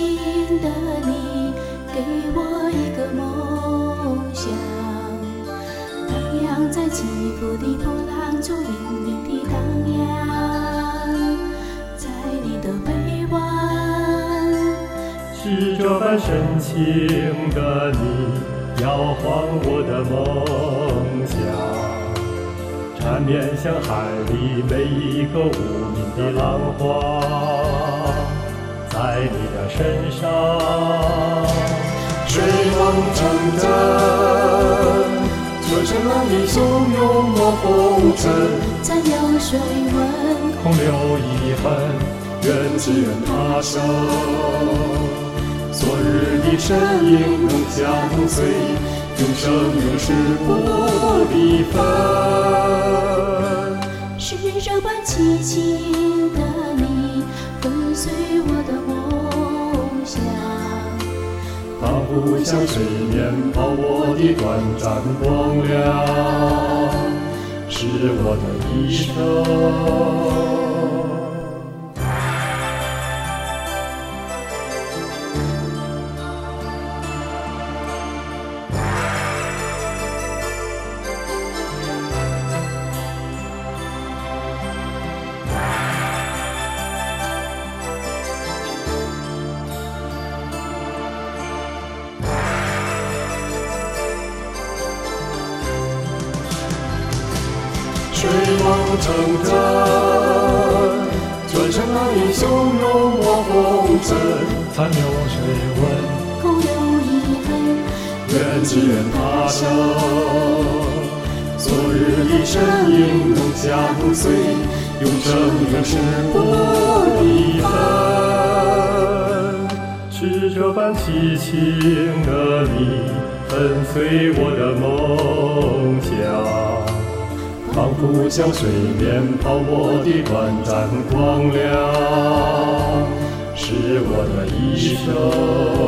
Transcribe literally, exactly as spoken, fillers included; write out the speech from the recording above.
的你，给我一个梦想。荡漾在起伏的波浪中，凌凌地荡漾，在你的臂弯。 是这般深情的你，摇晃我的梦想。缠绵像海里每一个无名的浪花，在你的身上， 水梦成真，就成了你怂恿我红尘， 残留水纹， 空留遗恨， 愿只愿他生。昨日的身影能相随，永生永世不离分。 是这般凄情的你，跟随我的梦想。 仿佛像水面泡沫的短暂光亮，是我的一生。水梦成真，转成了你汹涌我红尘， 残留水纹， 空留遗恨， 愿只愿他生。昨日的身影能相随，永生永世不离分。 是这般凄情的你，跟随我的梦想。 仿佛像水面泡沫的短暂光亮，是我的一生。